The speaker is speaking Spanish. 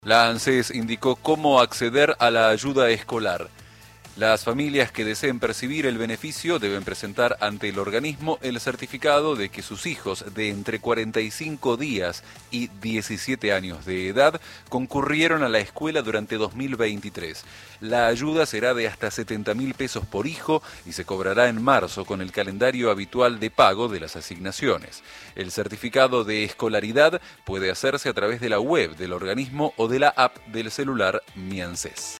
La ANSES indicó cómo acceder a la ayuda escolar. Las familias que deseen percibir el beneficio deben presentar ante el organismo el certificado de que sus hijos de entre 45 días y 17 años de edad concurrieron a la escuela durante 2023. La ayuda será de hasta 70.000 pesos por hijo y se cobrará en marzo con el calendario habitual de pago de las asignaciones. El certificado de escolaridad puede hacerse a través de la web del organismo o de la app del celular Mi ANSES.